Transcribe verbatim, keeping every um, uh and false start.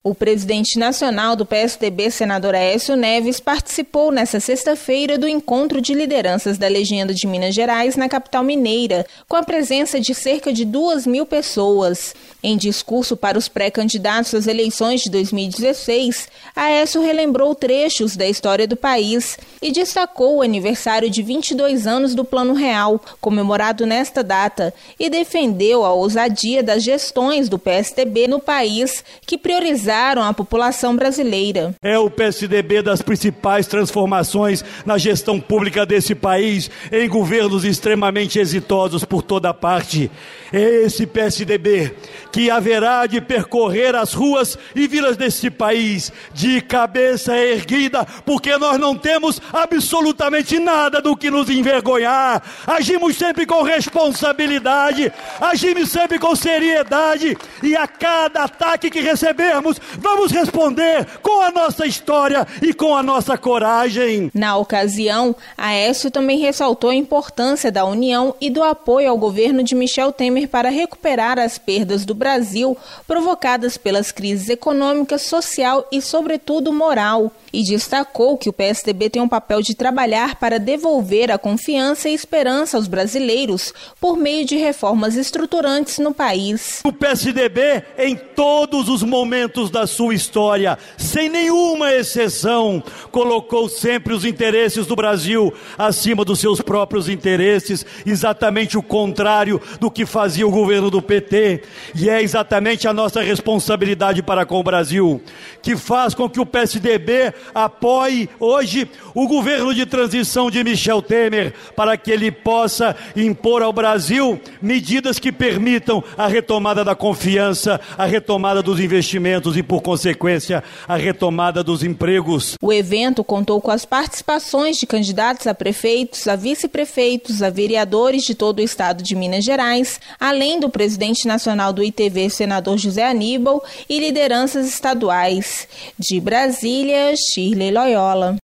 O presidente nacional do P S D B, senador Aécio Neves, participou nesta sexta-feira do encontro de lideranças da Legenda de Minas Gerais na capital mineira, com a presença de cerca de duas mil pessoas. Em discurso para os pré-candidatos às eleições de dois mil e dezesseis, Aécio relembrou trechos da história do país e destacou o aniversário de vinte e dois anos do Plano Real, comemorado nesta data, e defendeu a ousadia das gestões do P S D B no país, que priorizaram a população brasileira. É o P S D B das principais transformações na gestão pública desse país, em governos extremamente exitosos por toda parte. É esse P S D B que haverá de percorrer as ruas e vilas desse país de cabeça erguida, porque nós não temos absolutamente nada do que nos envergonhar. Agimos sempre com responsabilidade, agimos sempre com seriedade, e a cada ataque que recebermos, vamos responder com a nossa história e com a nossa coragem. Na ocasião, Aécio também ressaltou a importância da união e do apoio ao governo de Michel Temer para recuperar as perdas do Brasil provocadas pelas crises econômicas, social e, sobretudo, moral. E destacou que o P S D B tem um papel de trabalhar para devolver a confiança e esperança aos brasileiros por meio de reformas estruturantes no país. O P S D B, em todos os momentos da sua história, sem nenhuma exceção, colocou sempre os interesses do Brasil acima dos seus próprios interesses, exatamente o contrário do que fazia o governo do P T, e é exatamente a nossa responsabilidade para com o Brasil, que faz com que o P S D B apoie hoje o governo de transição de Michel Temer, para que ele possa impor ao Brasil medidas que permitam a retomada da confiança, a retomada dos investimentos e, por consequência, a retomada dos empregos. O evento contou com as participações de candidatos a prefeitos, a vice-prefeitos, a vereadores de todo o estado de Minas Gerais, além do presidente nacional do I T V, senador José Aníbal, e lideranças estaduais. De Brasília, Shirley Loyola.